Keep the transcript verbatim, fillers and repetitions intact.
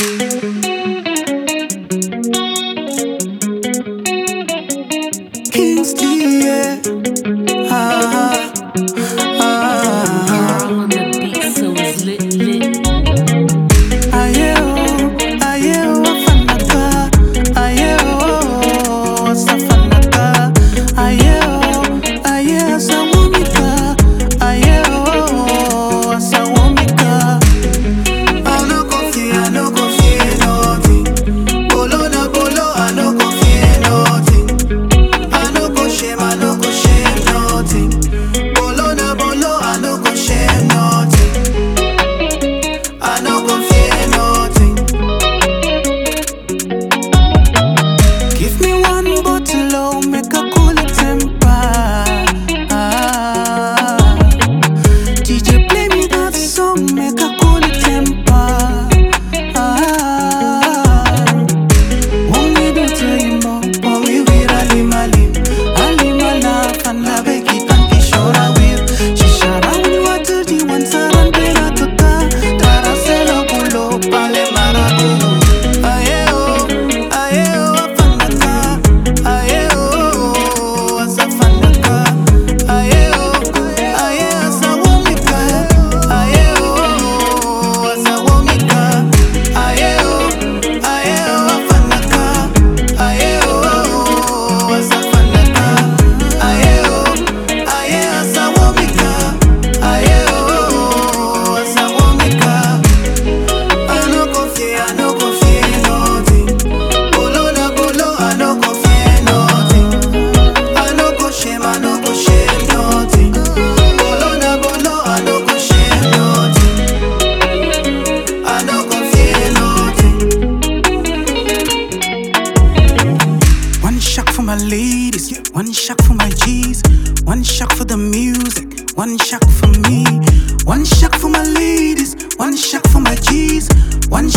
Kingsley, yeah. Ah, ah, On the beat, so it's lit, lit. aye, oh, aye, oh, afanaka. Aye, oh, asafanaka. Aye, oh, aye, asawomika. Aye, oh, asawomika. I no go fear, I no go fear nothing. Bolo na bolo, I no go fear nothing. I no go shame, I no go shame nothing. Bolo na bolo, I no go shame nothing. I no go fear nothing. Give me one bottle, oh, make a cool temper. Ah, D J play me that song, make a cool temper. Ah, won't me do to him, oh, but we will Ali Malim. Ali Mala, Fana Beki, Tanki Shora will. Shishara, when you are to the one, Saran Pena Tuta. Taraselo Pulo, Pale Marabu. Aye, oh, aye, oh, Afanaka. Aye, oh, Asafanaka. Aye, oh, aye, Asawomika. Aye, oh, Asawomika. Aye, oh, aye, oh, Afanaka. Aye, oh, Asafanaka. Aye, oh, aye, Asawomika. Aye, oh, Asawomika. I no go fear, I no go fear nothing. Bolo na bolo, I no go fear nothing. I no go shame, I no go shame nothing. Bolo na bolo, I no go shame nothing. I no go fear nothing. One shot for my ladies, one shot for my G's, one shot for the music, one shot for me. One shot for my ladies, one shot for my G's, one